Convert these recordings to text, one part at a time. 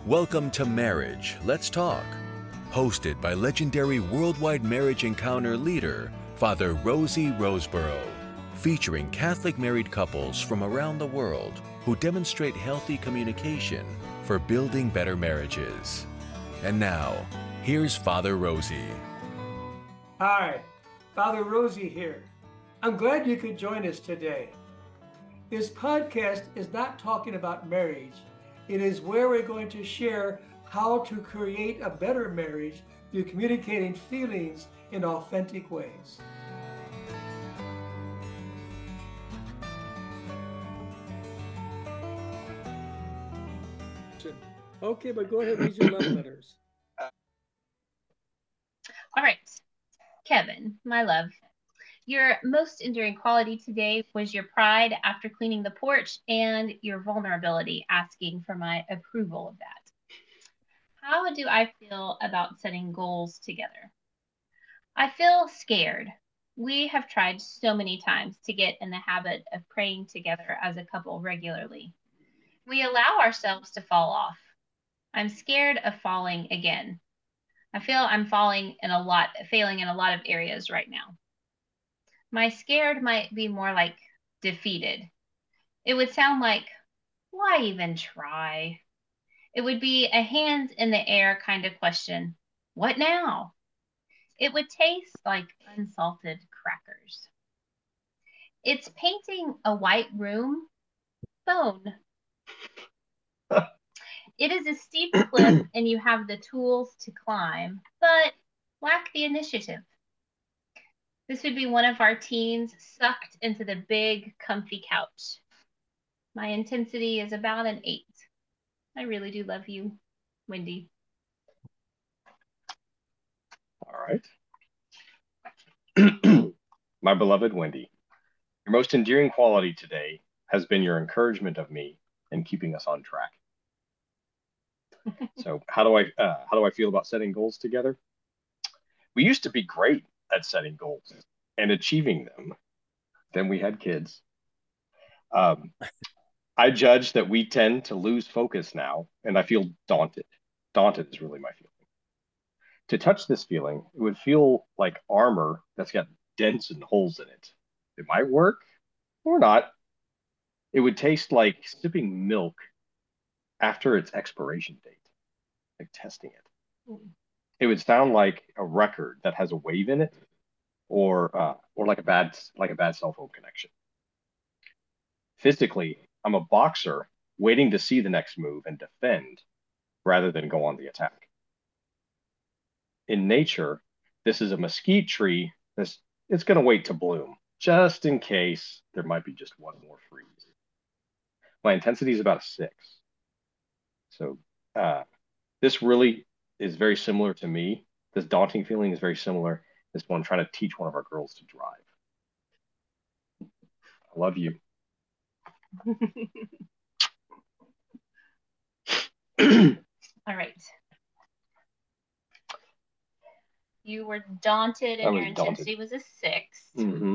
Welcome to Marriage, Let's Talk, hosted by legendary worldwide marriage encounter leader, Father Rosie Roseborough, featuring Catholic married couples from around the world who demonstrate healthy communication for building better marriages. And now, here's Father Rosie. Hi, Father Rosie here. I'm glad you could join us today. This podcast is not talking about marriage. It is where we're going to share how to create a better marriage through communicating feelings in authentic ways. Okay, but go ahead and read your love letters. All right, Kevin, my love. Your most enduring quality today was your pride after cleaning the porch and your vulnerability asking for my approval of that. How do I feel about setting goals together? I feel scared. We have tried so many times to get in the habit of praying together as a couple regularly. We allow ourselves to fall off. I'm scared of falling again. I feel I'm failing in a lot of areas right now. My scared might be more like defeated. It would sound like, why even try? It would be a hands in the air kind of question. What now? It would taste like unsalted crackers. It's painting a white room bone. It is a steep cliff and you have the tools to climb, but lack the initiative. This would be one of our teens sucked into the big, comfy couch. My intensity is about an 8. I really do love you, Wendy. All right. My beloved Wendy, your most endearing quality today has been your encouragement of me and keeping us on track. So how do I feel about setting goals together? We used to be great at setting goals and achieving them. Then we had kids. I judge that we tend to lose focus now, and I feel daunted. Daunted is really my feeling. To touch this feeling, it would feel like armor that's got dents and holes in it. It might work or not. It would taste like sipping milk after its expiration date, like testing it. It would sound like a record that has a wave in it, or like a bad cell phone connection. Physically, I'm a boxer waiting to see the next move and defend rather than go on the attack. In nature, this is a mesquite tree it's going to wait to bloom just in case there might be just one more freeze. My intensity is about a 6. So this really is very similar to me. This daunting feeling is very similar. This one trying to teach one of our girls to drive. I love you. All right. You were daunted and your intensity was a 6. Mm-hmm.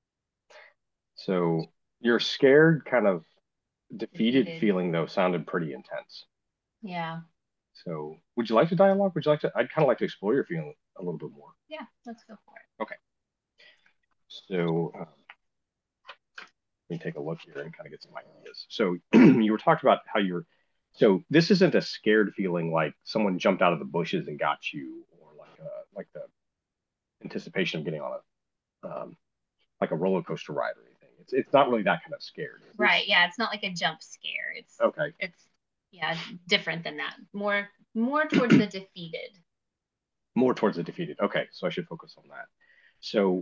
So your scared, kind of defeated feeling, though, sounded pretty intense. Yeah. So would you like to dialogue? I'd kind of like to explore your feeling a little bit more. Yeah, let's go for it. Okay. So let me take a look here and kind of get some ideas. So you were talking about how so this isn't a scared feeling like someone jumped out of the bushes and got you, or like the anticipation of getting on like a roller coaster ride or anything. It's not really that kind of scared. Right. Yeah. It's not like a jump scare. It's okay. It's different than that. More towards the defeated. More towards the defeated. Okay. So I should focus on that. So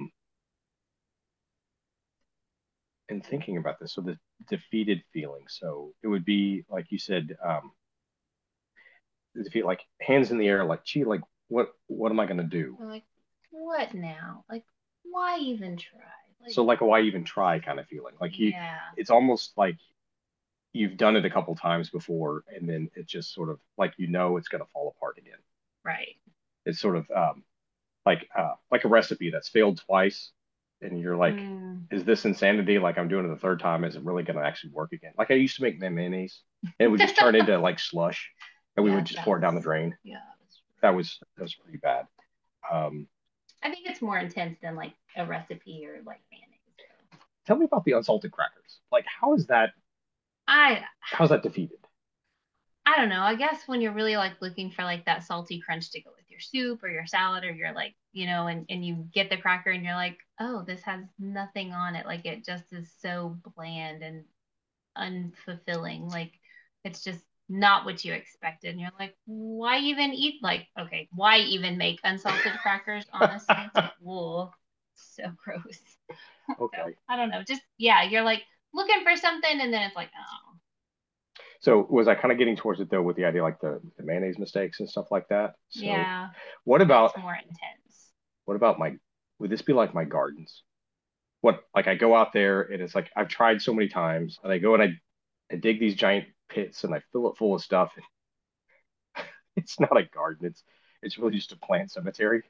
in thinking about this, so the defeated feeling. So it would be like you said, defeat, like hands in the air, like gee, like what am I gonna do? Like, what now? Like, why even try? So like a why even try kind of feeling. Like it's almost like you've done it a couple times before, and then it just sort of like it's gonna fall apart again. Right. It's sort of like a recipe that's failed twice, and you're like, is this insanity? Like I'm doing it the third time. Is it really going to actually work again? Like I used to make mayonnaise, and it would just turn into like slush, and we would just pour it down the drain. Yeah, that was pretty bad. I think it's more intense than like a recipe or like mayonnaise. Tell me about the unsalted crackers. Like how's that defeated? I don't know. I guess when you're really like looking for like that salty crunch to go with your soup or your salad, or you're like, and you get the cracker and you're like, oh, this has nothing on it. Like it just is so bland and unfulfilling. Like it's just not what you expected. And you're like, why even eat okay, why even make unsalted crackers, honestly? Whoa, so gross. Okay. So, I don't know. Just you're like looking for something and then it's like, oh. So was I kind of getting towards it though with the idea like the mayonnaise mistakes and stuff like that? So yeah. What about more intense? What about would this be like my gardens? What like I go out there and it's like I've tried so many times and I go and I dig these giant pits and I fill it full of stuff. It's not a garden. It's really just a plant cemetery.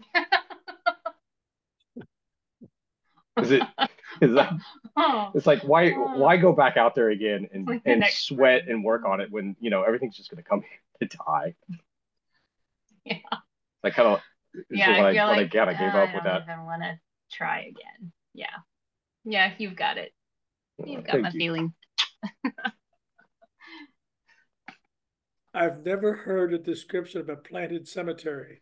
Is it? Is that? It's like why go back out there again and sweat and work on it when everything's just going to come to die. Yeah. I kind of when I gave up with that. I don't even want to try again. Yeah. Yeah, you've got it. You've got my feeling. I've never heard a description of a planted cemetery.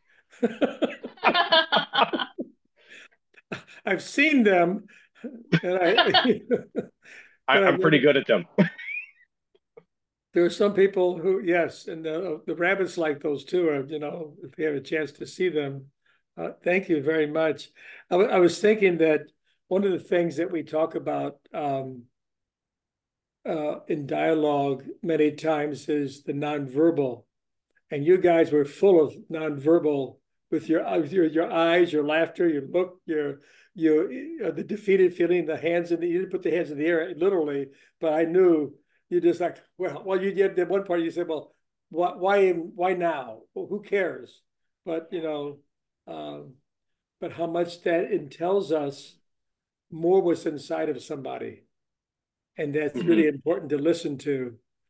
I've seen them, and I'm pretty good at them. There are some people who, yes, and the rabbits like those too. If you have a chance to see them, thank you very much. I was thinking that one of the things that we talk about in dialogue many times is the nonverbal, and you guys were full of nonverbal with your eyes, your laughter, your look, your the defeated feeling, the hands in the, you didn't put the hands in the air literally, but I knew you just like, well, you did that one part. You said, well, why now? Well, who cares? But but how much that tells us more what's inside of somebody, and that's really important to listen to.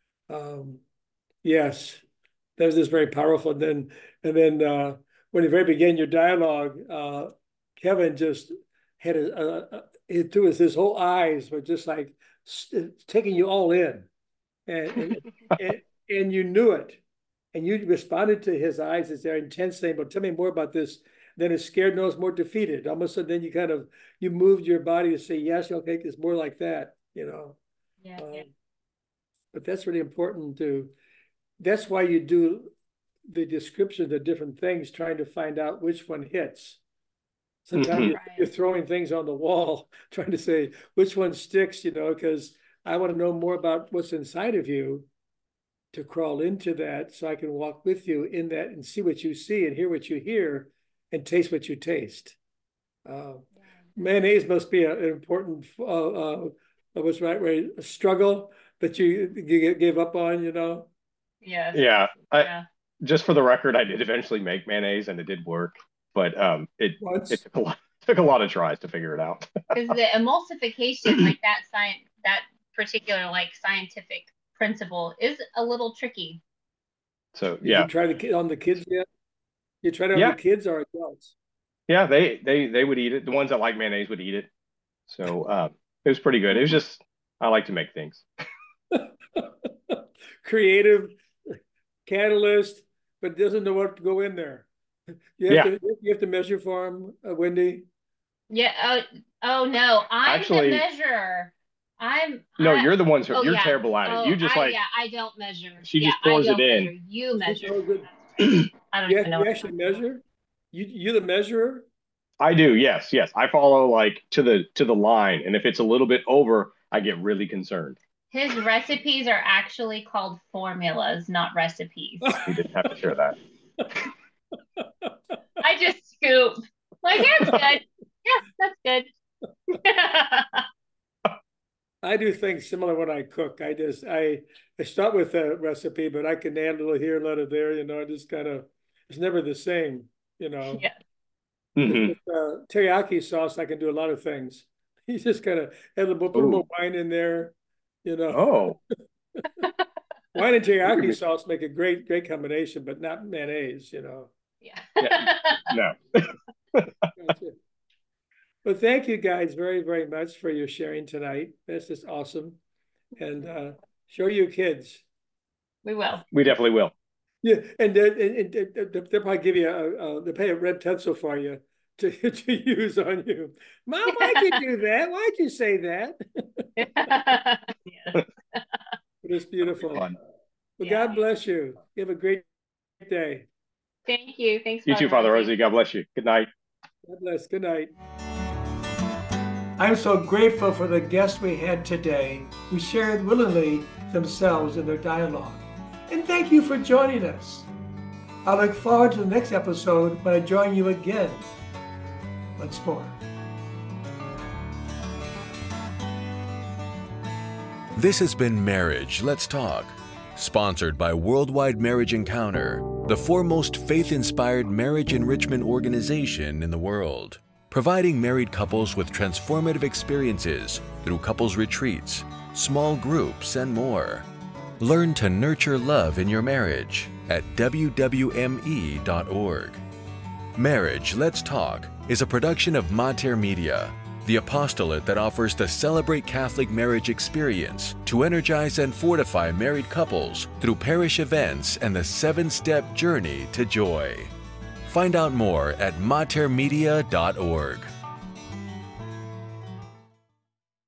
Yes, that was just very powerful. And then when you very begin your dialogue, Kevin just had his whole eyes were just like taking you all in, and you knew it, and you responded to his eyes as their intense saying, "But tell me more about this." Then it's scared, no, it's more defeated. Almost, and then you moved your body to say, "Yes, okay, it's more like that," Yeah. But that's really important to. That's why you do the description of the different things, trying to find out which one hits. Sometimes you're throwing things on the wall, trying to say which one sticks, because I want to know more about what's inside of you to crawl into that so I can walk with you in that and see what you see and hear what you hear and taste what you taste. Mayonnaise must be an important, what's right way, a struggle that you gave up on, Yes. Yeah. Just for the record, I did eventually make mayonnaise and it did work, but it took a lot of tries to figure it out. Because the emulsification, like that particular like scientific principle, is a little tricky. So Did you try on the kids yet? You tried it on the kids or adults? Yeah, they would eat it. The ones that like mayonnaise would eat it. So it was pretty good. It was just I like to make things. Creative catalyst, but doesn't know what to go in there. You have to measure for them, Wendy. Yeah. Oh no, I'm the measurer. You're the ones who you're terrible at it. You just I don't measure. She just pours it in. Measure. You measure. I don't even know. You actually measure? You the measurer? I do. Yes. I follow like to the line, and if it's a little bit over, I get really concerned. His recipes are actually called formulas, not recipes. You didn't have to share that. I just scoop. Like, that's good. Yeah, that's good. I do things similar when I cook. I start with a recipe, but I can add a little here, a little there. I just kind of, it's never the same. Yeah. Mhm. With teriyaki sauce, I can do a lot of things. You just gotta add put a little Ooh. wine in there, you know. Oh, Wine and you could teriyaki be, sauce make a great combination, but not mayonnaise, you know. Yeah. no. Gotcha. Well, thank you guys very much for your sharing tonight. This is awesome. And show your kids. We will. We definitely will. Yeah, and they'll probably give you they'll pay a red pencil for you to use on you. Mom, why'd you do that? Why'd you say that? Yes. It's beautiful. Fun. Well, Yeah. God bless you. You have a great day. Thank you. Thanks, You too, Father Rosie. God bless you. Good night. God bless. Good night. I'm so grateful for the guests we had today who shared willingly themselves in their dialogue. And thank you for joining us. I look forward to the next episode when I join you again once more. This has been Marriage, Let's Talk, sponsored by Worldwide Marriage Encounter, the foremost faith-inspired marriage enrichment organization in the world, providing married couples with transformative experiences through couples retreats, small groups, and more. Learn to nurture love in your marriage at wwme.org. Marriage, Let's Talk is a production of Mater Media, the apostolate that offers the Celebrate Catholic Marriage experience to energize and fortify married couples through parish events and the 7-step journey to joy. Find out more at matermedia.org.